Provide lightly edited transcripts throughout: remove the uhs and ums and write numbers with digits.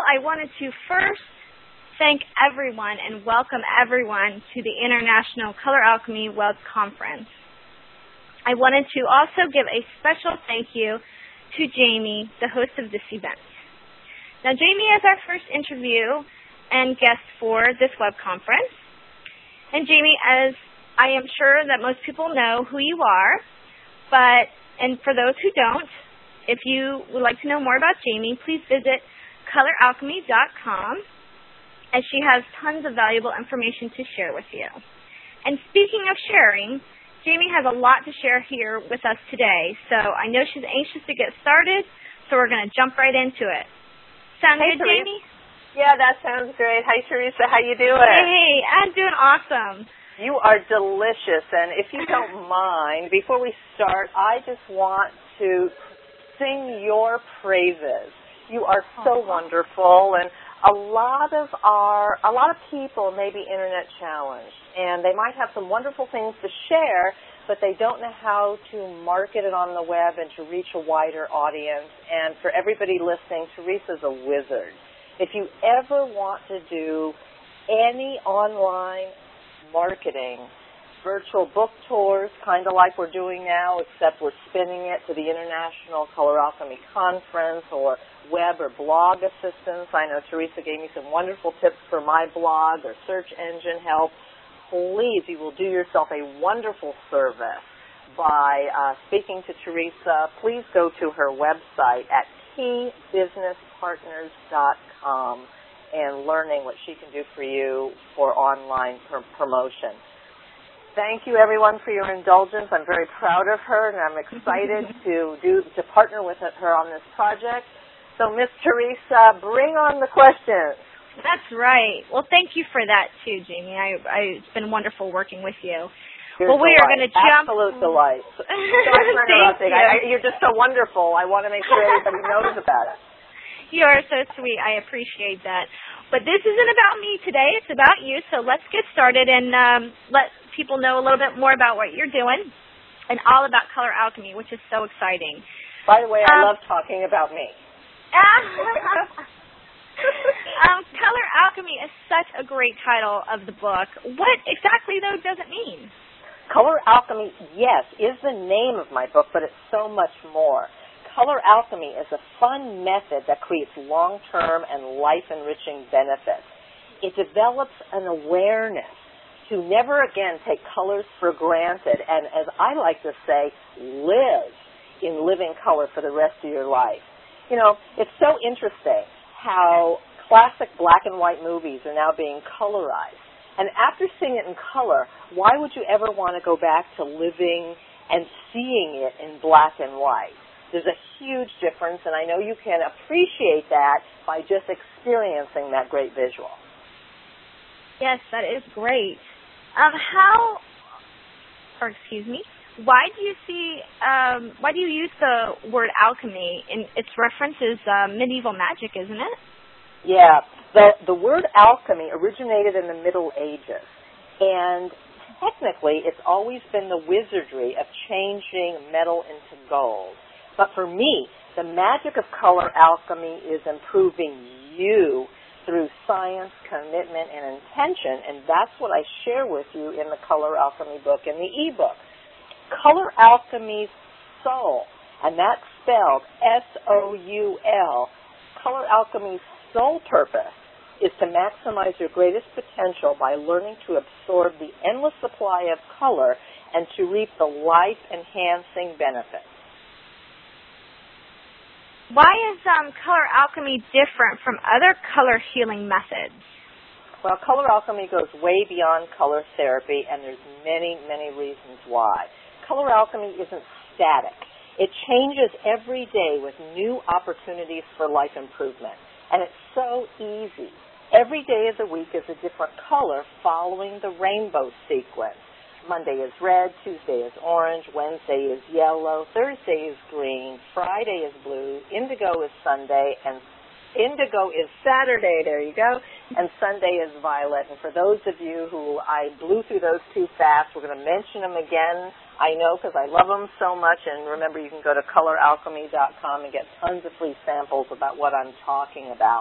I wanted to first thank everyone and welcome everyone to the International Color Alchemy Web Conference. I wanted to also give a special thank you to Jamie, the host of this event. Now, Jamie is our first interview and guest for this web conference. And Jamie, as I am sure that most people know who you are, and for those who don't, if you would like to know more about Jamie, please visit coloralchemy.com, as she has tons of valuable information to share with you. And speaking of sharing, Jamie has a lot to share here with us today, so I know she's anxious to get started, so we're going to jump right into it. Sound good, Jamie? Yeah, that sounds great. Hi, Teresa. How you doing? Hey, I'm doing awesome. You are delicious, and if you don't mind, before we start, I just want to sing your praises. You are so wonderful, and a lot of people may be internet challenged, and they might have some wonderful things to share, but they don't know how to market it on the web and to reach a wider audience. And for everybody listening, Teresa's a wizard. If you ever want to do any online marketing, virtual book tours, kind of like we're doing now, except we're spinning it to the International Color Alchemy Conference, or web or blog assistance. I know Teresa gave me some wonderful tips for my blog, or search engine help. Please, you will do yourself a wonderful service by speaking to Teresa. Please go to her website at keybusinesspartners.com and learning what she can do for you for online promotion. Thank you, everyone, for your indulgence. I'm very proud of her, and I'm excited to partner with her on this project. So, Miss Teresa, bring on the questions. That's right. Well, thank you for that, too, Jamie. It's been wonderful working with you. Well, we are going to jump. Absolute delight. You're just so wonderful. I want to make sure everybody knows about it. You are so sweet. I appreciate that. But this isn't about me today. It's about you. So let's get started and let people know a little bit more about what you're doing and all about Color Alchemy, which is so exciting. By the way, I love talking about me. Color Alchemy is such a great title of the book. What exactly, though, does it mean? Color Alchemy, yes, is the name of my book, but it's so much more. Color Alchemy is a fun method that creates long-term and life-enriching benefits. It develops an awareness to never again take colors for granted, and as I like to say, live in living color for the rest of your life. You know, it's so interesting how classic black and white movies are now being colorized. And after seeing it in color, why would you ever want to go back to living and seeing it in black and white? There's a huge difference, and I know you can appreciate that by just experiencing that great visual. Yes, that is great. Why do you use the word alchemy? Its reference is medieval magic, isn't it? Yeah. The word alchemy originated in the Middle Ages, and technically it's always been the wizardry of changing metal into gold. But for me, the magic of color alchemy is improving you through science, commitment, and intention, and that's what I share with you in the Color Alchemy book and the e-book. Color Alchemy's soul, and that's spelled S-O-U-L. Color Alchemy's sole purpose is to maximize your greatest potential by learning to absorb the endless supply of color and to reap the life-enhancing benefits. Why is Color Alchemy different from other color healing methods? Well, Color Alchemy goes way beyond color therapy, and there's many, many reasons why. Color Alchemy isn't static. It changes every day with new opportunities for life improvement, and it's so easy. Every day of the week is a different color following the rainbow sequence. Monday is red, Tuesday is orange, Wednesday is yellow, Thursday is green, Friday is blue, indigo is Sunday, and indigo is Saturday, there you go, and Sunday is violet. And for those of you who I blew through those too fast, we're going to mention them again, I know, because I love them so much. And remember, you can go to coloralchemy.com and get tons of free samples about what I'm talking about.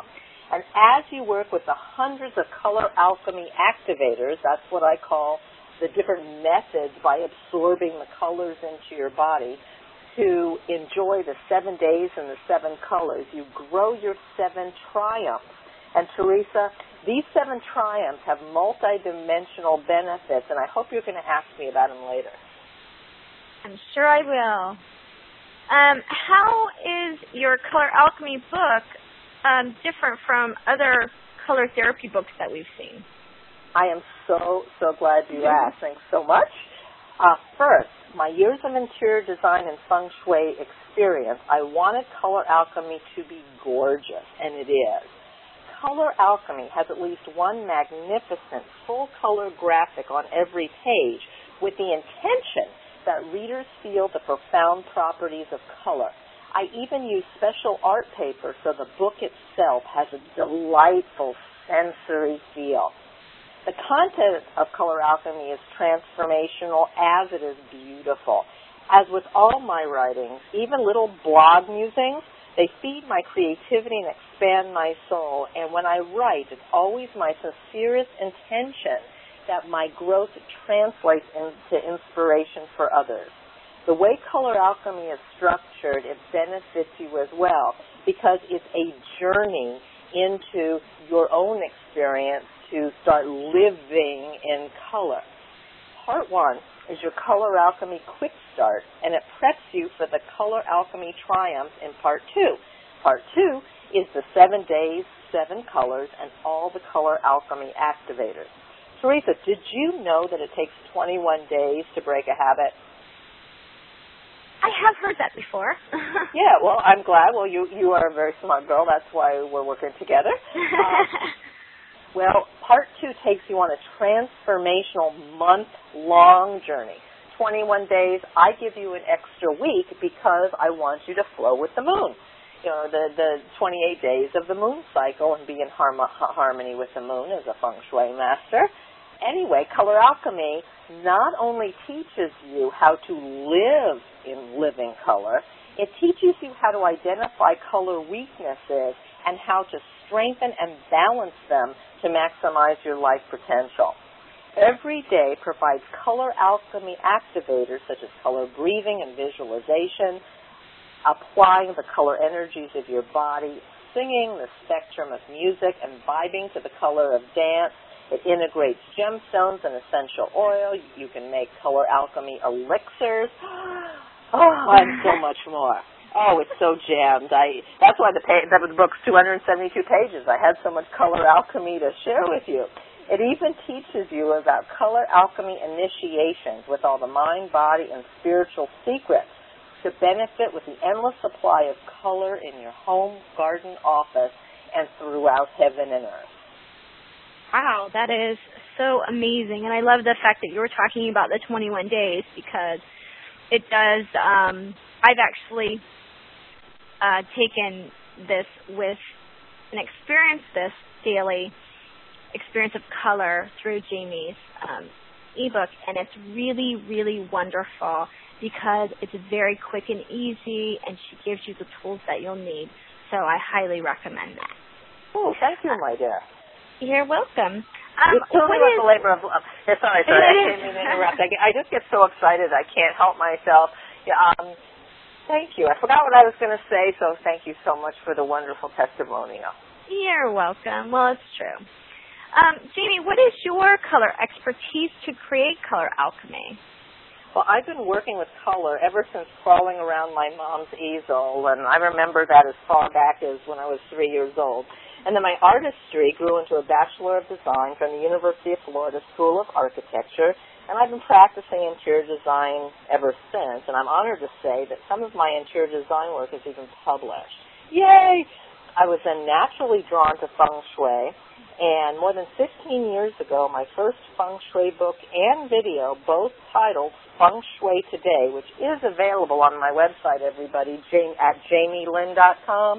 And as you work with the hundreds of color alchemy activators, that's what I call the different methods by absorbing the colors into your body, to enjoy the 7 days and the 7 colors, you grow your 7 triumphs. And Teresa, these 7 triumphs have multidimensional benefits, and I hope you're going to ask me about them later. I'm sure I will. How is your color alchemy book different from other color therapy books that we've seen? I am so glad you asked. Thanks so much. First, my years of interior design and feng shui experience, I wanted color alchemy to be gorgeous, and it is. Color alchemy has at least one magnificent full-color graphic on every page with the intention that readers feel the profound properties of color. I even use special art paper so the book itself has a delightful sensory feel. The content of color alchemy is transformational as it is beautiful. As with all my writings, even little blog musings, they feed my creativity and expand my soul. And when I write, it's always my sincerest intention that my growth translates into inspiration for others. The way color alchemy is structured, it benefits you as well because it's a journey into your own experience to start living in color. Part 1 is your color alchemy quick start, and it preps you for the color alchemy triumphs in part 2. Part 2 is the 7 days, 7 colors, and all the color alchemy activators. Teresa, did you know that it takes 21 days to break a habit? I have heard that before. Yeah, well, I'm glad. Well, you are a very smart girl. That's why we're working together. Well, part 2 takes you on a transformational month-long journey. 21 days, I give you an extra week because I want you to flow with the moon. You know, the 28 days of the moon cycle and be in harmony with the moon as a feng shui master. Anyway, color alchemy not only teaches you how to live in living color, it teaches you how to identify color weaknesses and how to strengthen and balance them to maximize your life potential. Every day provides color alchemy activators such as color breathing and visualization, applying the color energies of your body, singing the spectrum of music, and vibing to the color of dance. It integrates gemstones and essential oil. You can make color alchemy elixirs. And so much more. Oh, it's so jammed. That's why the book's 272 pages. I had so much color alchemy to share with you. It even teaches you about color alchemy initiations with all the mind, body, and spiritual secrets to benefit with the endless supply of color in your home, garden, office, and throughout heaven and earth. Wow, that is so amazing. And I love the fact that you were talking about the 21 days because it does, I've actually taken this with and experienced this daily experience of color through Jamie's ebook, and it's really, really wonderful because it's very quick and easy, and she gives you the tools that you'll need. So I highly recommend that. Oh, thank you, my dear. You're welcome. It's totally about the labor of love. Yeah, sorry, I didn't mean to interrupt. I just get so excited I can't help myself. Yeah, thank you. I forgot what I was going to say, so thank you so much for the wonderful testimonial. You're welcome. Well, it's true. Jamie, what is your color expertise to create color alchemy? Well, I've been working with color ever since crawling around my mom's easel, and I remember that as far back as when I was 3 years old. And then my artistry grew into a Bachelor of Design from the University of Florida School of Architecture, and I've been practicing interior design ever since, and I'm honored to say that some of my interior design work is even published. Yay! I was then naturally drawn to feng shui, and more than 15 years ago, my first feng shui book and video, both titled Feng Shui Today, which is available on my website, everybody, at jamielin.com,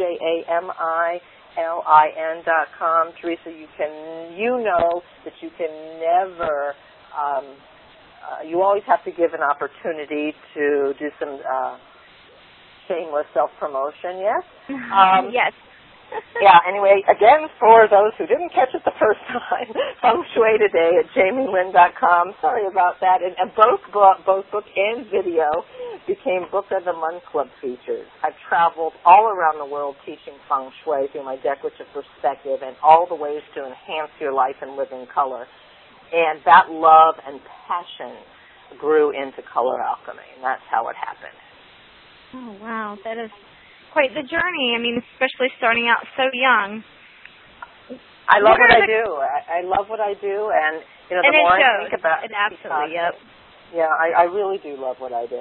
JAMILIN.com. Teresa, you know that you can never, you always have to give an opportunity to do some shameless self-promotion, yes? Yes. Yeah, anyway, again, for those who didn't catch it the first time, Feng Shui Today at JamieLynn.com. Sorry about that. And both book and video became Book of the Month Club features. I've traveled all around the world teaching Feng Shui through my decorative perspective and all the ways to enhance your life and live in color. And that love and passion grew into color alchemy, and that's how it happened. Oh, wow. That is quite the journey. I mean, especially starting out so young. I love what I do. I love what I do, and the more I think about it, absolutely, yep. Yeah, I really do love what I do.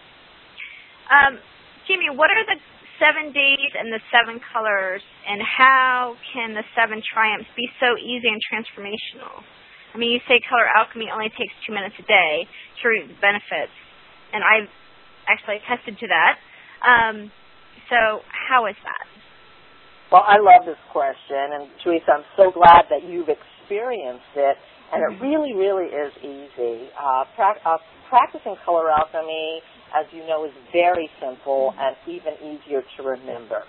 Jamie, what are the 7 days and the 7 colors, and how can the 7 triumphs be so easy and transformational? I mean, you say color alchemy only takes 2 minutes a day to reap the benefits, and I've actually attested to that. So how is that? Well, I love this question, and Teresa, I'm so glad that you've experienced it, and it really, really is easy. Practicing color alchemy, as you know, is very simple and even easier to remember.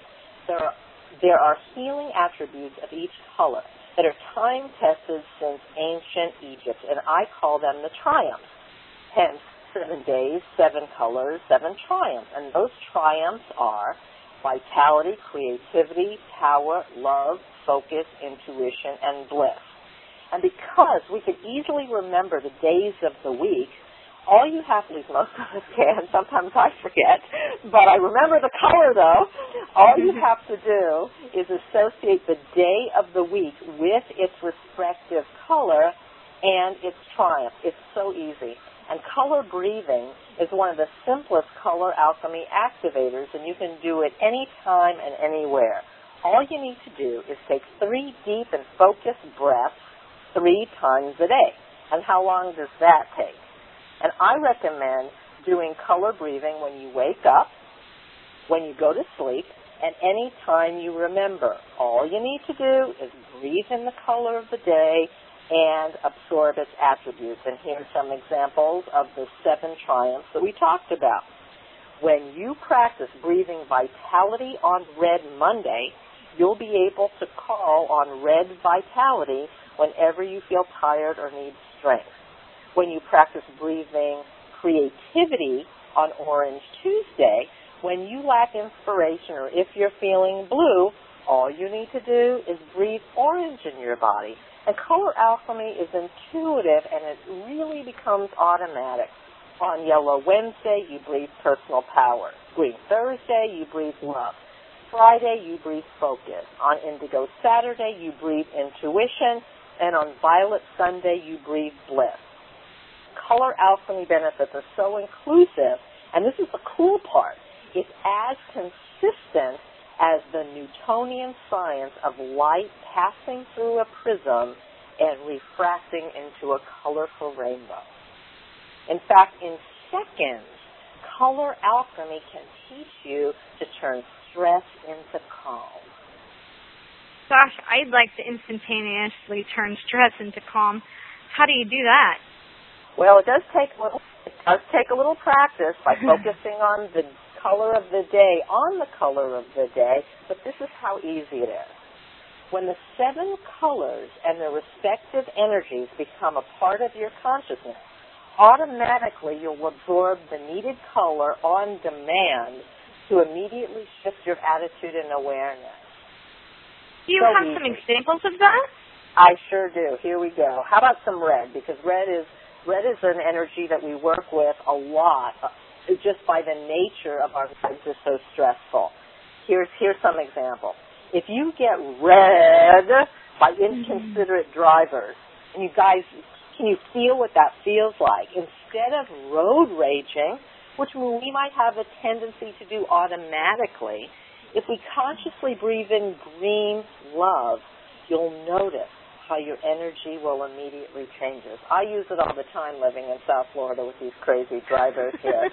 There are healing attributes of each color that are time-tested since ancient Egypt, and I call them the triumphs. Hence, 7 days, 7 colors, 7 triumphs. And those triumphs are vitality, creativity, power, love, focus, intuition, and bliss. And because we can easily remember the days of the week, all you have to do, most of us can, sometimes I forget, but I remember the color though, all you have to do is associate the day of the week with its respective color and its triumph. It's so easy. And color breathing is one of the simplest color alchemy activators, and you can do it anytime and anywhere. All you need to do is take 3 deep and focused breaths 3 times a day. And how long does that take? And I recommend doing color breathing when you wake up, when you go to sleep, and any time you remember. All you need to do is breathe in the color of the day and absorb its attributes. And here are some examples of the 7 triumphs that we talked about. When you practice breathing vitality on Red Monday, you'll be able to call on red vitality whenever you feel tired or need strength. When you practice breathing creativity on Orange Tuesday, when you lack inspiration or if you're feeling blue, all you need to do is breathe orange in your body. And color alchemy is intuitive, and it really becomes automatic. On Yellow Wednesday, you breathe personal power. Green Thursday, you breathe love. Friday, you breathe focus. On Indigo Saturday, you breathe intuition. And on Violet Sunday, you breathe bliss. Color alchemy benefits are so inclusive, and this is the cool part. It's as consistent as the Newtonian science of light passing through a prism and refracting into a colorful rainbow. In fact, in seconds, color alchemy can teach you to turn stress into calm. Gosh, I'd like to instantaneously turn stress into calm. How do you do that? Well, it does take a little practice by focusing on the color of the day, but this is how easy it is. When the 7 colors and their respective energies become a part of your consciousness, automatically you'll absorb the needed color on demand to immediately shift your attitude and awareness. Do you have some examples of that? I sure do. Here we go. How about some red? Because red is an energy that we work with a lot, just by the nature of our lives is so stressful. Here's some example. If you get red by inconsiderate drivers, and you guys, can you feel what that feels like? Instead of road raging, which we might have a tendency to do automatically, if we consciously breathe in green love, you'll notice how your energy will immediately change. I use it all the time living in South Florida with these crazy drivers here.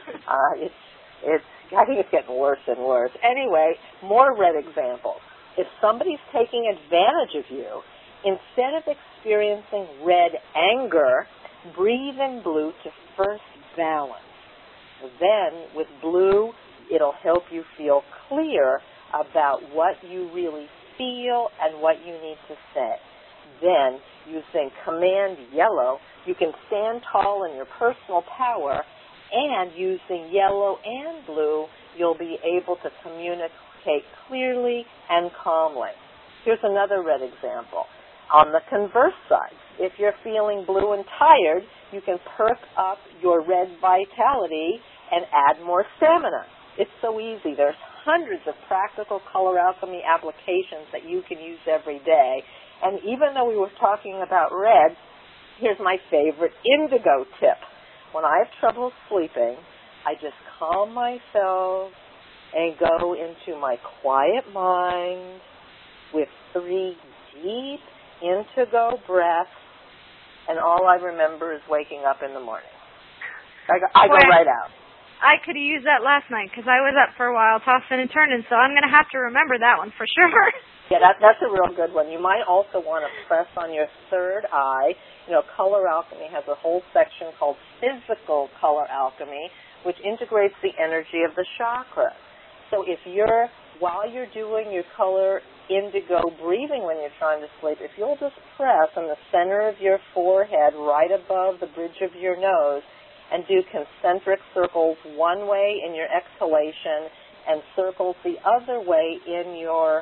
I think it's getting worse and worse. Anyway, more red examples. If somebody's taking advantage of you, instead of experiencing red anger, breathe in blue to first balance. Then, with blue, it'll help you feel clear about what you really feel and what you need to say. Then, using Command Yellow, you can stand tall in your personal power, and using yellow and blue, you'll be able to communicate clearly and calmly. Here's another red example. On the converse side, if you're feeling blue and tired, you can perk up your red vitality and add more stamina. It's so easy. There's hundreds of practical color alchemy applications that you can use every day. And even though we were talking about red, here's my favorite indigo tip. When I have trouble sleeping, I just calm myself and go into my quiet mind with 3 deep indigo breaths, and all I remember is waking up in the morning. I go right out. I could have used that last night because I was up for a while tossing and turning, so I'm going to have to remember that one for sure. Yeah, that's a real good one. You might also want to press on your third eye. You know, color alchemy has a whole section called physical color alchemy, which integrates the energy of the chakra. So while you're doing your color indigo breathing when you're trying to sleep, if you'll just press on the center of your forehead right above the bridge of your nose and do concentric circles one way in your exhalation and circles the other way in your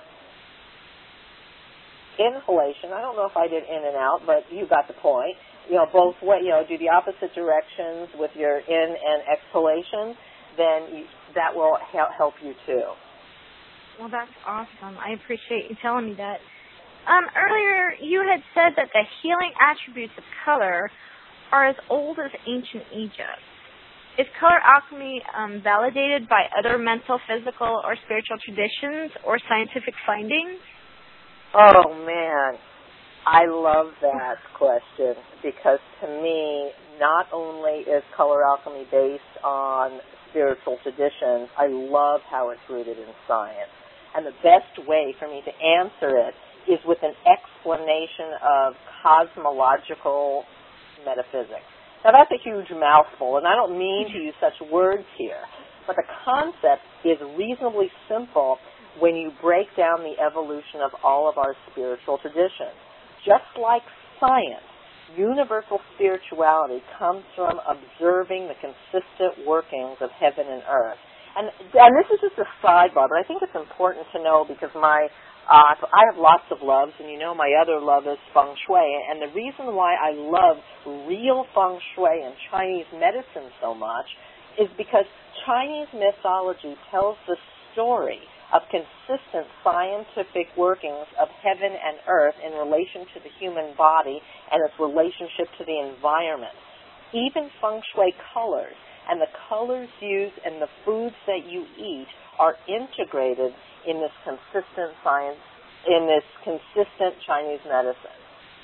inhalation. I don't know if I did in and out, but you got the point. You know, both way, do the opposite directions with your in and exhalation, then that will help you too. Well, that's awesome. I appreciate you telling me that. Earlier, you had said that the healing attributes of color are as old as ancient Egypt. Is color alchemy validated by other mental, physical, or spiritual traditions or scientific findings? Oh, man. I love that question because to me, not only is color alchemy based on spiritual traditions, I love how it's rooted in science. And the best way for me to answer it is with an explanation of cosmological metaphysics. Now, that's a huge mouthful, and I don't mean to use such words here, but the concept is reasonably simple when you break down the evolution of all of our spiritual traditions. Just like science, universal spirituality comes from observing the consistent workings of heaven and earth. And this is just a sidebar, but I think it's important to know because I have lots of loves, and you know my other love is feng shui. And the reason why I love real feng shui and Chinese medicine so much is because Chinese mythology tells the story of consistent scientific workings of heaven and earth in relation to the human body and its relationship to the environment. Even feng shui colors and the colors used in the foods that you eat are integrated in this consistent science, in this consistent Chinese medicine.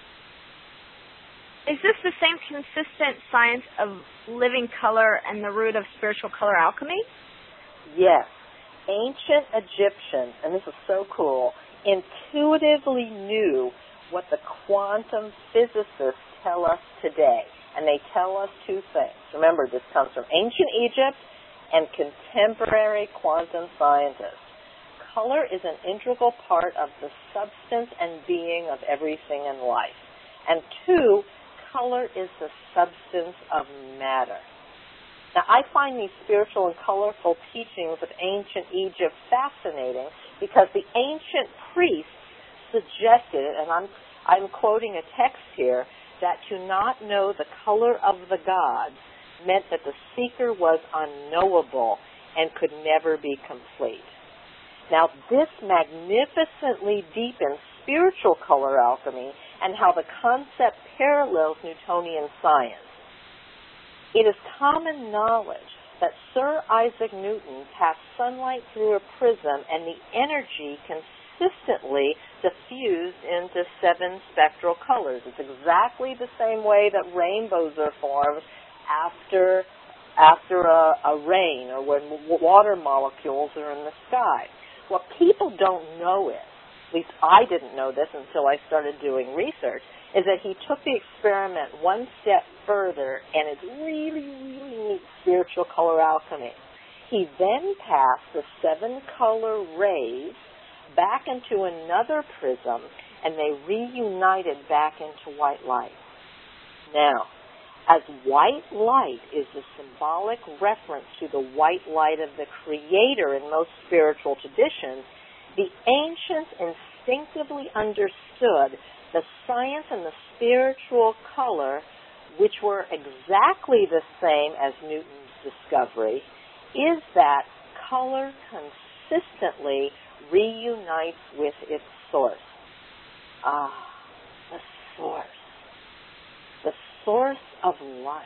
Is this the same consistent science of living color and the root of spiritual color alchemy? Yes. Ancient Egyptians, and this is so cool, intuitively knew what the quantum physicists tell us today. And they tell us two things. Remember, this comes from ancient Egypt and contemporary quantum scientists. Color is an integral part of the substance and being of everything in life. And two, color is the substance of matter. Now, I find these spiritual and colorful teachings of ancient Egypt fascinating because the ancient priests suggested, and I'm quoting a text here, that to not know the color of the gods meant that the seeker was unknowable and could never be complete. Now, this magnificently deepens spiritual color alchemy and how the concept parallels Newtonian science. It is common knowledge that Sir Isaac Newton passed sunlight through a prism and the energy consistently diffused into 7 spectral colors. It's exactly the same way that rainbows are formed after a rain or when water molecules are in the sky. What people don't know is, at least I didn't know this until I started doing research, is that he took the experiment one step further, and it's really, really neat spiritual color alchemy. He then passed the 7 color rays back into another prism, and they reunited back into white light. Now, as white light is the symbolic reference to the white light of the Creator in most spiritual traditions, the ancients instinctively understood the science and the spiritual color, which were exactly the same as Newton's discovery, is that color consistently reunites with its source. The source. The source of life.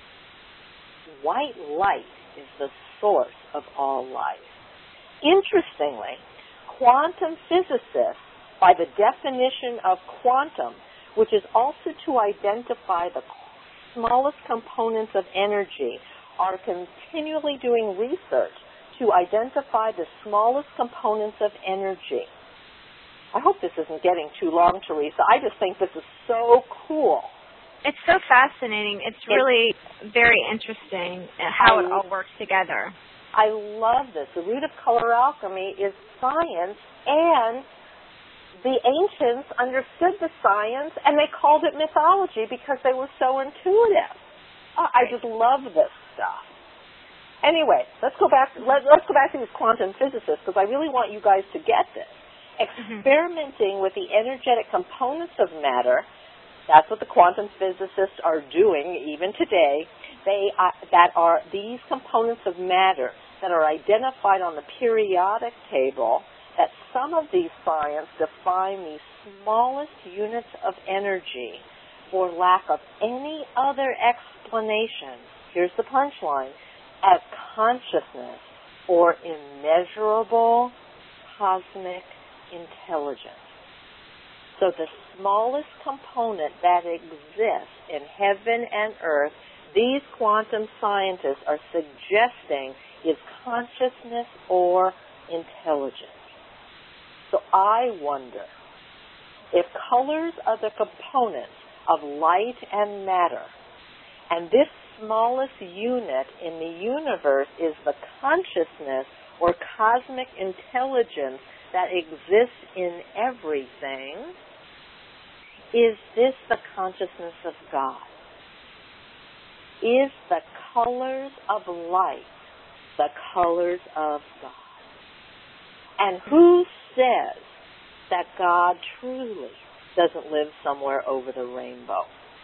White light is the source of all life. Interestingly, quantum physicists, by the definition of quantum, which is also to identify the smallest components of energy, are continually doing research to identify the smallest components of energy. I hope this isn't getting too long, Teresa. I just think this is so cool. It's so fascinating. It's really very interesting how it all works together. I love this. The root of color alchemy is science, and the ancients understood the science, and they called it mythology because they were so intuitive. I just love this stuff. Anyway, let's go back to these quantum physicists, because I really want you guys to get this. Experimenting with the energetic components of matter, that's what the quantum physicists are doing even today. That are these components of matter that are identified on the periodic table, that some of these science define the smallest units of energy for lack of any other explanation. Here's the punchline: as consciousness or immeasurable cosmic intelligence. So the smallest component that exists in heaven and earth, these quantum scientists are suggesting is consciousness or intelligence. So I wonder if colors are the components of light and matter, and this smallest unit in the universe is the consciousness or cosmic intelligence that exists in everything. Is this the consciousness of God? Is the colors of light the colors of God? And who says that God truly doesn't live somewhere over the rainbow?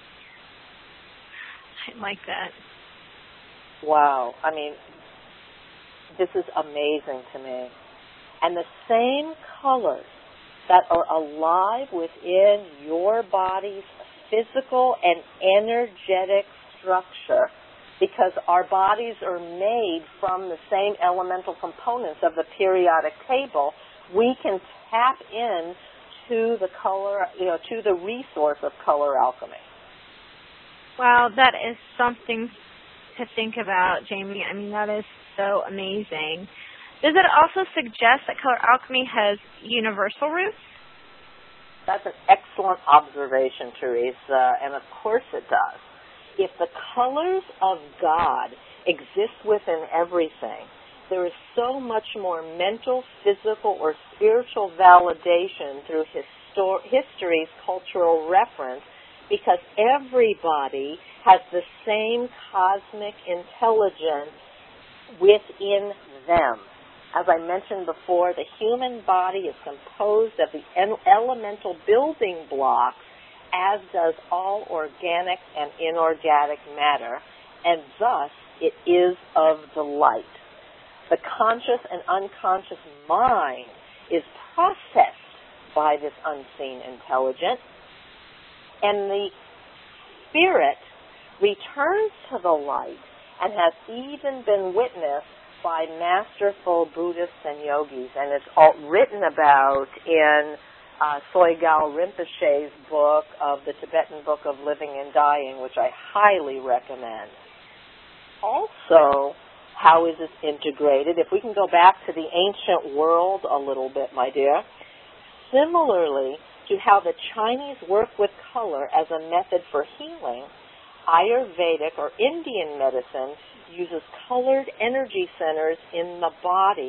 I like that. Wow. I mean, this is amazing to me. And the same colors that are alive within your body's physical and energetic structure, because our bodies are made from the same elemental components of the periodic table, we can tap in to the color, to the resource of color alchemy. Wow, that is something to think about, Jamie. I mean, that is so amazing. Does it also suggest that color alchemy has universal roots? That's an excellent observation, Teresa, and of course it does. If the colors of God exist within everything, there is so much more mental, physical, or spiritual validation through history's cultural reference, because everybody has the same cosmic intelligence within them. As I mentioned before, the human body is composed of the elemental building blocks, as does all organic and inorganic matter, and thus it is of the light. The conscious and unconscious mind is processed by this unseen intelligence, and the spirit returns to the light and has even been witnessed by masterful Buddhists and yogis, and it's all written about in Sogyal Rinpoche's book of the Tibetan Book of Living and Dying, which I highly recommend. Also, how is this integrated? If we can go back to the ancient world a little bit, my dear, similarly to how the Chinese work with color as a method for healing, Ayurvedic or Indian medicine uses colored energy centers in the body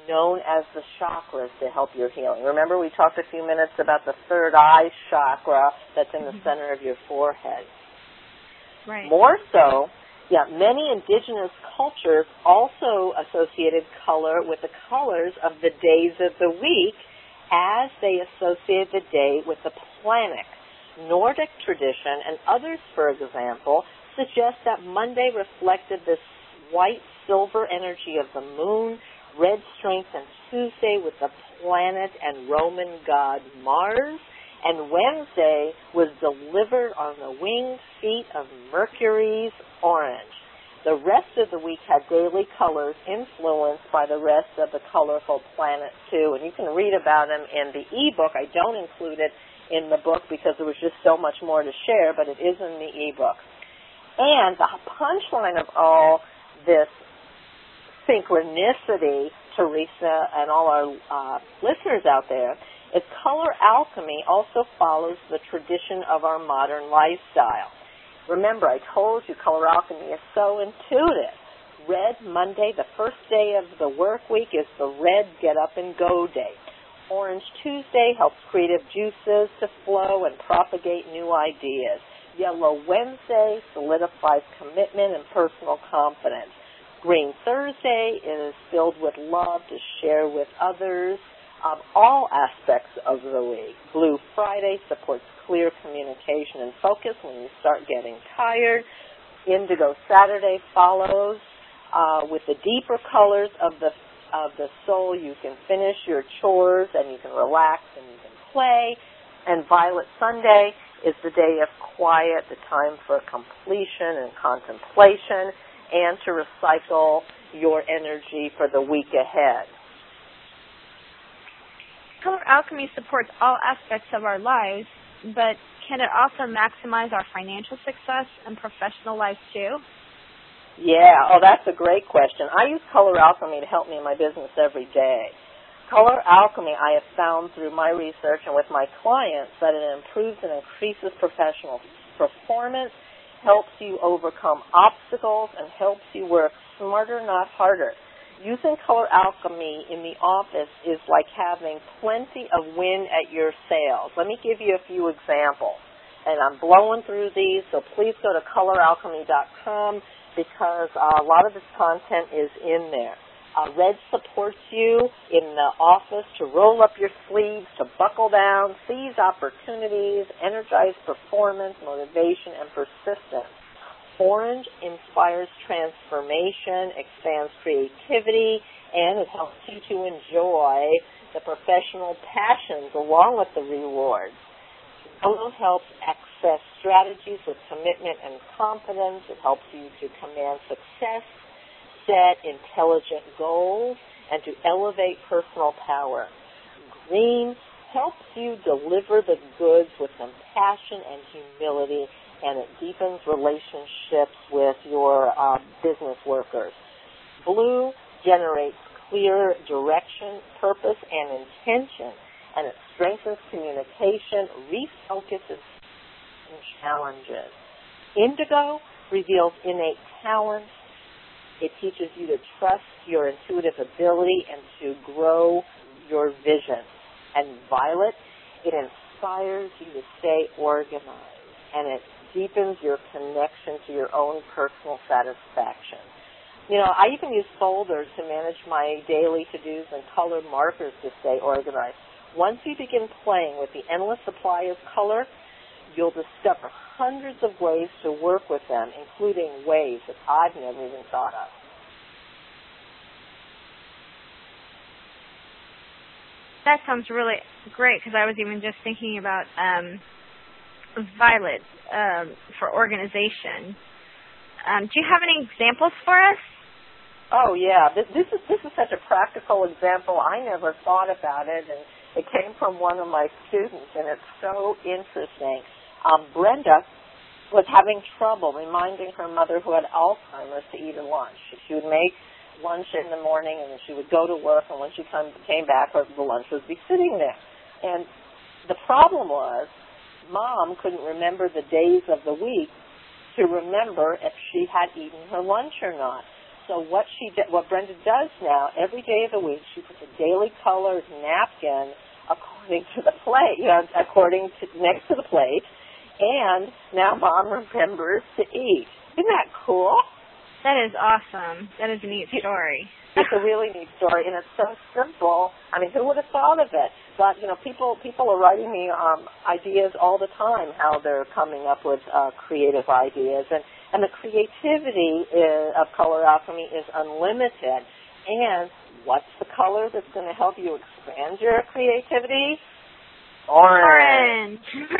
known as the chakras to help your healing. Remember we talked a few minutes about the third eye chakra that's in the center of your forehead. Right. More so, many indigenous cultures also associated color with the colors of the days of the week as they associated the day with the planet. Nordic tradition and others, for example, suggest that Monday reflected this white silver energy of the moon, red strength and Tuesday with the planet and Roman god Mars, and Wednesday was delivered on the winged feet of Mercury's orange. The rest of the week had daily colors influenced by the rest of the colorful planets too, and you can read about them in the e-book. I don't include it in the book because there was just so much more to share, but it is in the e-book. And the punchline of all this synchronicity, Teresa and all our listeners out there, is color alchemy also follows the tradition of our modern lifestyle. Remember, I told you color alchemy is so intuitive. Red Monday, the first day of the work week, is the red get up and go day. Orange Tuesday helps creative juices to flow and propagate new ideas. Yellow Wednesday solidifies commitment and personal confidence. Green Thursday is filled with love to share with others of all aspects of the week. Blue Friday supports clear communication and focus when you start getting tired. Indigo Saturday follows with the deeper colors of the soul. You can finish your chores and you can relax and you can play. And Violet Sunday is the day of quiet, the time for completion and contemplation, and to recycle your energy for the week ahead. Color alchemy supports all aspects of our lives, but can it also maximize our financial success and professional lives too? Yeah, that's a great question. I use color alchemy to help me in my business every day. Color alchemy, I have found through my research and with my clients that it improves and increases professional performance, helps you overcome obstacles, and helps you work smarter, not harder. Using color alchemy in the office is like having plenty of wind at your sails. Let me give you a few examples. And I'm blowing through these, so please go to coloralchemy.com because a lot of this content is in there. Red supports you in the office to roll up your sleeves, to buckle down, seize opportunities, energize performance, motivation, and persistence. Orange inspires transformation, expands creativity, and it helps you to enjoy the professional passions along with the rewards. Yellow helps access strategies with commitment and confidence. It helps you to command success, set intelligent goals, and to elevate personal power. Green helps you deliver the goods with compassion and humility, and it deepens relationships with your business workers. Blue generates clear direction, purpose, and intention, and it strengthens communication, refocuses on challenges. Indigo reveals innate talent. It teaches you to trust your intuitive ability and to grow your vision. And Violet, it inspires you to stay organized, and it deepens your connection to your own personal satisfaction. You know, I even use folders to manage my daily to-dos and color markers to stay organized. Once you begin playing with the endless supply of color, you'll discover hundreds of ways to work with them, including ways that I've never even thought of. That sounds really great because I was even just thinking about Violet for organization. Do you have any examples for us? Oh, yeah. This is such a practical example. I never thought about it, and it came from one of my students, and it's so interesting. Brenda was having trouble reminding her mother who had Alzheimer's to eat her lunch. She would make lunch in the morning, and then she would go to work, and when she came back, the lunch would be sitting there. And the problem was Mom couldn't remember the days of the week to remember if she had eaten her lunch or not. So what Brenda does now, every day of the week, she puts a daily colored napkin according to the plate, next to the plate, and now Mom remembers to eat. Isn't that cool? That is awesome. That is a neat story. It's a really neat story, and it's so simple. I mean, who would have thought of it? But, people are writing me ideas all the time, how they're coming up with creative ideas. And the creativity of color alchemy is unlimited. And what's the color that's going to help you expand your creativity? Orange.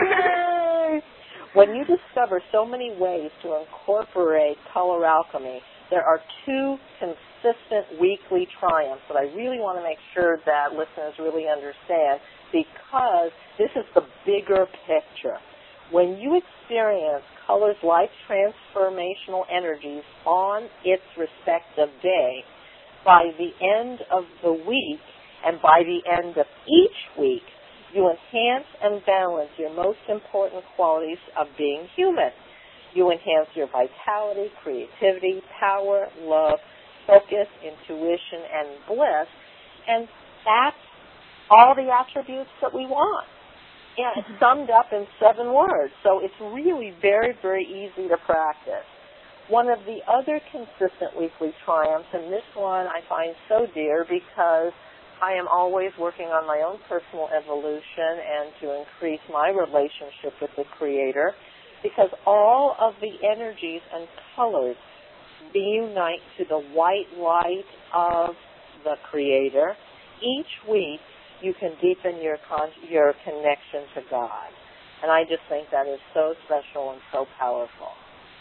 When you discover so many ways to incorporate color alchemy, there are 2 consistent weekly triumphs that I really want to make sure that listeners really understand, because this is the bigger picture. When you experience color's life transformational energies on its respective day, by the end of the week and by the end of each week, you enhance and balance your most important qualities of being human. You enhance your vitality, creativity, power, love, focus, intuition, and bliss. And that's all the attributes that we want. And it's summed up in 7 words. So it's really very, very easy to practice. One of the other consistent weekly triumphs, and this one I find so dear because I am always working on my own personal evolution and to increase my relationship with the Creator, because all of the energies and colors reunite to the white light of the Creator. Each week you can deepen your connection to God. And I just think that is so special and so powerful.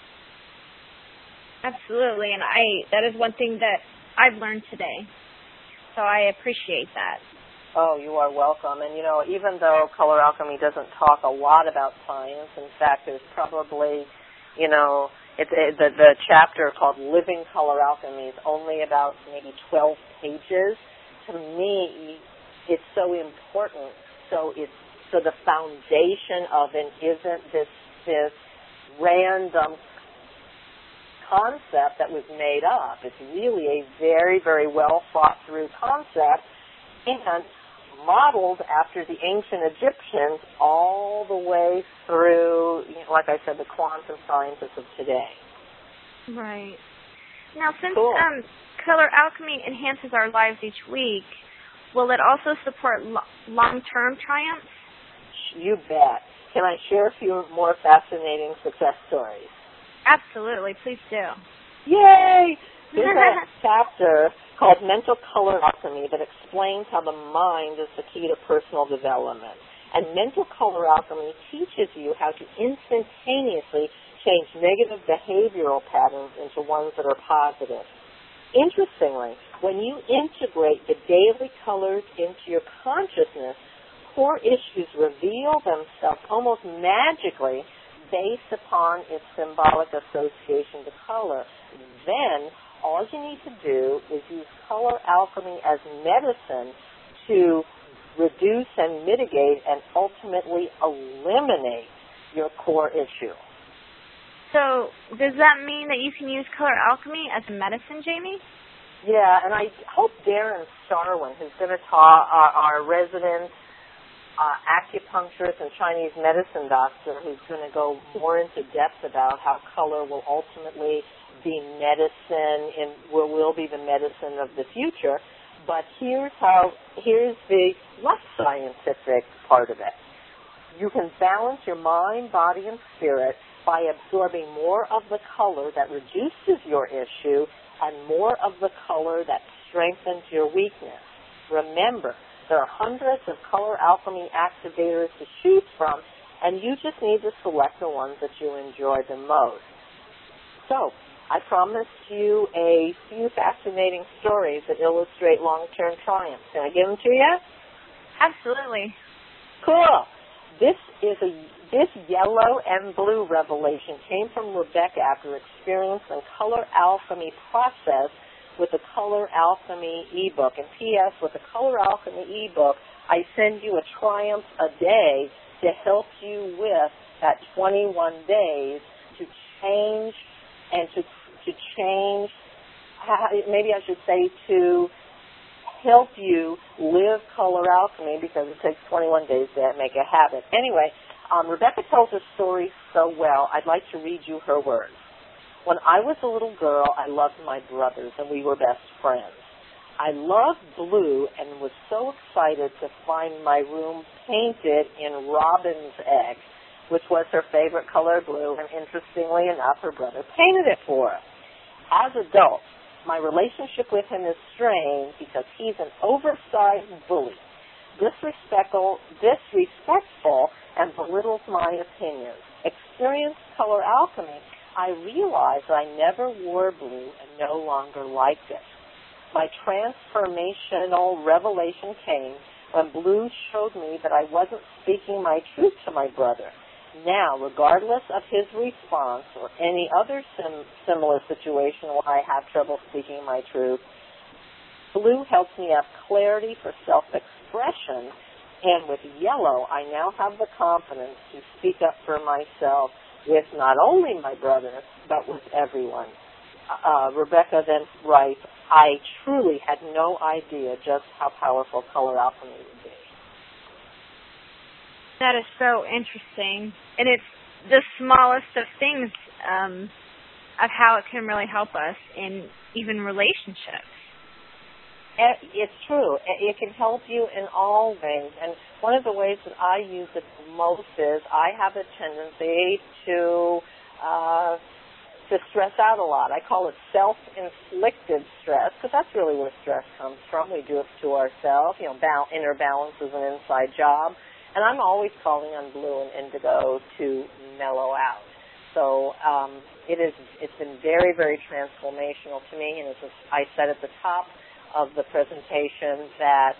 Absolutely, and that is one thing that I've learned today. So I appreciate that. Oh, you are welcome. And, even though color alchemy doesn't talk a lot about science, in fact, there's probably, the chapter called Living Color Alchemy is only about maybe 12 pages. To me, it's so important. So the foundation of it isn't this random concept that was made up. It's really a very, very well thought through concept and modeled after the ancient Egyptians all the way through, like I said, the quantum scientists of today. Right. Now, since color alchemy enhances our lives each week, will it also support long-term triumphs? You bet. Can I share a few more fascinating success stories? Absolutely. Please do. Yay! There's a chapter called Mental Color Alchemy that explains how the mind is the key to personal development. And Mental Color Alchemy teaches you how to instantaneously change negative behavioral patterns into ones that are positive. Interestingly, when you integrate the daily colors into your consciousness, core issues reveal themselves almost magically based upon its symbolic association to color. Then, all you need to do is use color alchemy as medicine to reduce and mitigate and ultimately eliminate your core issue. So, does that mean that you can use color alchemy as a medicine, Jamie? Yeah, and I hope Darren Starwin, who's going to talk, our resident acupuncturist and Chinese medicine doctor, who's going to go more into depth about how color will ultimately be medicine and will be the medicine of the future. But here's the less scientific part of it. You can balance your mind, body, and spirit by absorbing more of the color that reduces your issue and more of the color that strengthens your weakness. Remember, there are hundreds of color alchemy activators to choose from, and you just need to select the ones that you enjoy the most. So, I promised you a few fascinating stories that illustrate long-term triumphs. Can I give them to you? Absolutely. Cool. This yellow and blue revelation came from Rebecca after experiencing a color alchemy process with the Color Alchemy ebook. And P.S., with the Color Alchemy ebook, I send you a triumph a day to help you with that 21 days to change and to change maybe I should say to help you live color alchemy, because it takes 21 days to make a habit. Anyway, Rebecca tells her story so well, I'd like to read you her words. When I was a little girl, I loved my brothers, and we were best friends. I loved blue and was so excited to find my room painted in robin's egg, which was her favorite color, blue, and interestingly enough, her brother painted it for her. As adults, my relationship with him is strained because he's an oversized bully, disrespectful, and belittles my opinions. Experienced color alchemy, I realized I never wore blue and no longer liked it. My transformational revelation came when blue showed me that I wasn't speaking my truth to my brother. Now, regardless of his response or any other similar situation where I have trouble speaking my truth, blue helps me have clarity for self-expression, and with yellow, I now have the confidence to speak up for myself with not only my brother, but with everyone. Rebecca then writes, I truly had no idea just how powerful color alchemy would be. That is so interesting. And it's the smallest of things of how it can really help us in even relationships. It's true. It can help you in all ways. And one of the ways that I use it most is I have a tendency to stress out a lot. I call it self-inflicted stress, because that's really where stress comes from. We do it to ourselves. You know, inner balance is an inside job. And I'm always calling on blue and indigo to mellow out. So it's been very, very transformational to me. And I said at the top of the presentation that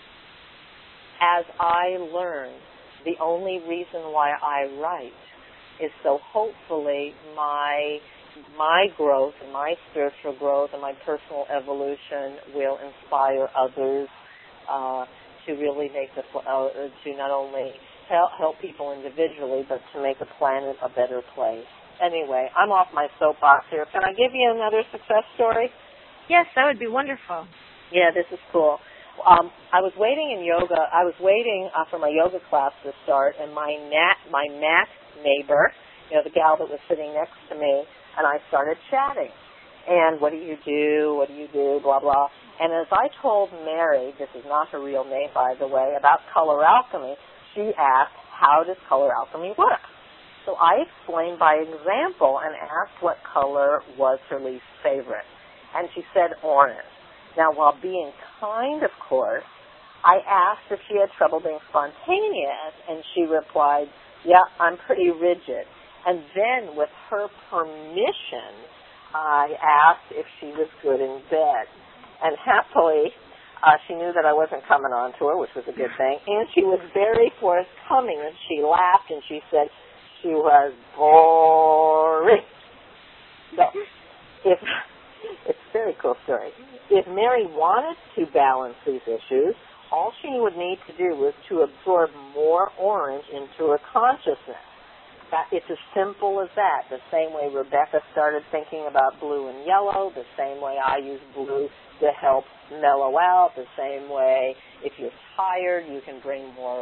as I learn, the only reason why I write is so hopefully my growth and my spiritual growth and my personal evolution will inspire others to really make to not only help people individually, but to make the planet a better place. Anyway, I'm off my soapbox here. Can I give you another success story? Yes, that would be wonderful. Yeah, this is cool. I was waiting in yoga. I was waiting for my yoga class to start, and my mat neighbor, the gal that was sitting next to me, and I started chatting. And what do you do? What do you do? Blah, blah. And as I told Mary, this is not her real name, by the way, about color alchemy, she asked, how does color alchemy work? So I explained by example and asked what color was her least favorite. And she said orange. Now, while being kind, of course, I asked if she had trouble being spontaneous, and she replied, yeah, I'm pretty rigid. And then, with her permission, I asked if she was good in bed. And happily, she knew that I wasn't coming on to her, which was a good thing. And she was very forthcoming, and she laughed, and she said she was boring. So, it's a very cool story. If Mary wanted to balance these issues, all she would need to do was to absorb more orange into her consciousness. It's as simple as that. The same way Rebecca started thinking about blue and yellow, the same way I use blue to help mellow out, the same way if you're tired, you can bring more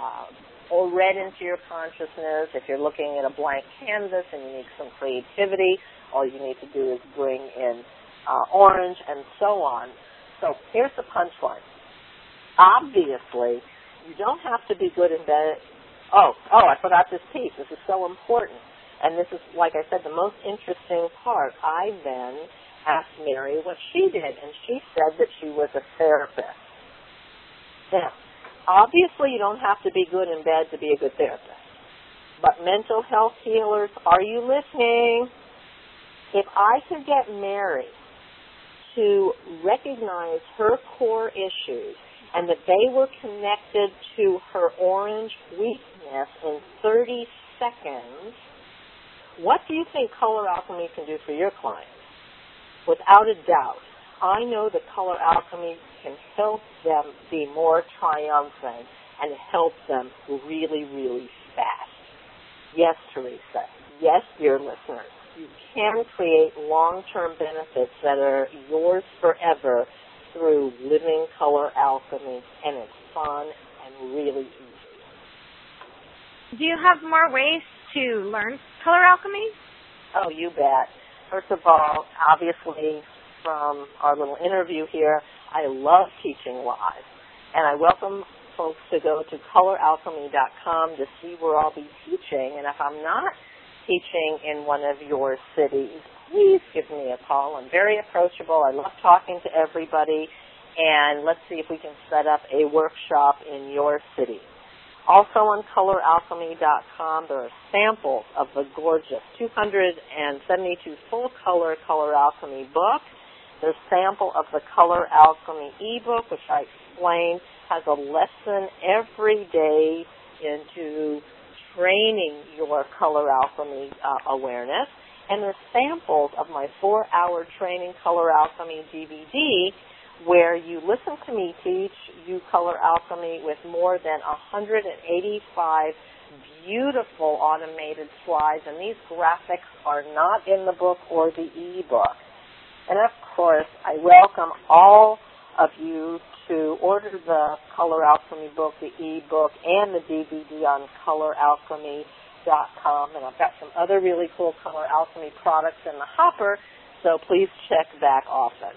red into your consciousness. If you're looking at a blank canvas and you need some creativity, all you need to do is bring in orange and so on. So here's the punchline. Obviously, you don't have to be good in bed. Oh, I forgot this piece. This is so important. And this is, like I said, the most interesting part. I then asked Mary what she did, and she said that she was a therapist. Now, obviously you don't have to be good in bed to be a good therapist. But mental health healers, are you listening? If I could get Mary to recognize her core issues and that they were connected to her orange weakness in 30 seconds, what do you think color alchemy can do for your clients? Without a doubt, I know that color alchemy can help them be more triumphant and help them really, really fast. Yes, Teresa. Yes, dear listeners. you can create long-term benefits that are yours forever through Living Color Alchemy, and it's fun and really easy. Do you have more ways to learn color alchemy? Oh, you bet. First of all, obviously, from our little interview here, I love teaching live, and I welcome folks to go to coloralchemy.com to see where I'll be teaching, and if I'm not teaching in one of your cities, please give me a call. I'm very approachable. I love talking to everybody, and let's see if we can set up a workshop in your city. Also on coloralchemy.com, there are samples of the gorgeous 272 full-color Color Alchemy book. There's a sample of the Color Alchemy ebook, which I explained has a lesson every day into training your color alchemy awareness. And there's samples of my 4-hour training Color Alchemy DVD where you listen to me teach you color alchemy with more than 185 beautiful automated slides. And these graphics are not in the book or the e-book. And of course, I welcome all of you to order the Color Alchemy book, the e-book, and the DVD on coloralchemy.com. And I've got some other really cool Color Alchemy products in the hopper, so please check back often.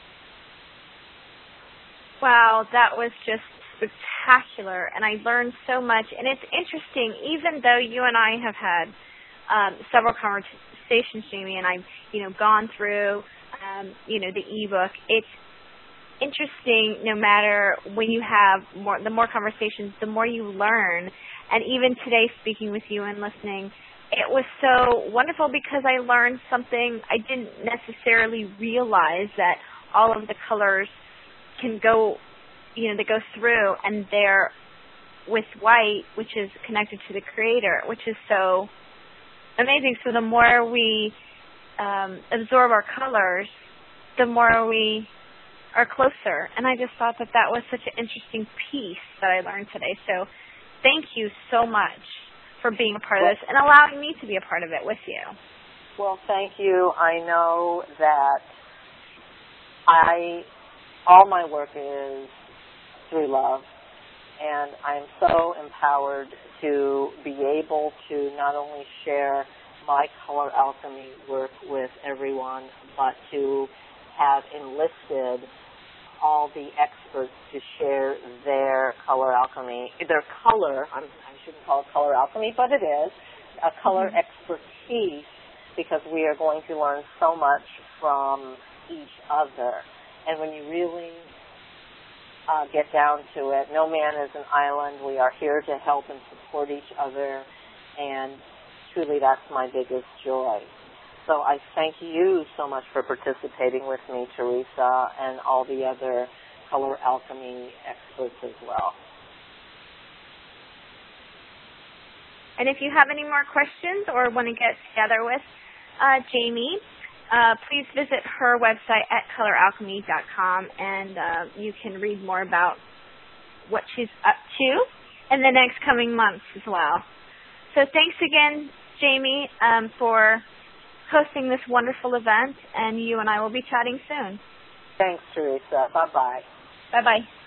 Wow, that was just spectacular, and I learned so much. And it's interesting, even though you and I have had several conversations, Jamie, and I've gone through the ebook, it's interesting no matter when you have the more conversations, the more you learn. And even today, speaking with you and listening, it was so wonderful because I learned something I didn't necessarily realize, that all of the colors can go, they go through, and they're with white, which is connected to the Creator, which is so amazing. So the more we absorb our colors, the more we are closer. And I just thought that was such an interesting piece that I learned today. So thank you so much for being a part of this and allowing me to be a part of it with you. Well, thank you. I know that all my work is through love, and I'm so empowered to be able to not only share my color alchemy work with everyone, but to have enlisted all the experts to share their color alchemy, their color, I shouldn't call it color alchemy, but it is, a color expertise, because we are going to learn so much from each other. And when you really get down to it, no man is an island. We are here to help and support each other, and truly that's my biggest joy. So I thank you so much for participating with me, Teresa, and all the other color alchemy experts as well. And if you have any more questions or want to get together with Jamie, please visit her website at coloralchemy.com, and you can read more about what she's up to in the next coming months as well. So thanks again, Jamie, for hosting this wonderful event, and you and I will be chatting soon. Thanks, Teresa. Bye-bye. Bye-bye.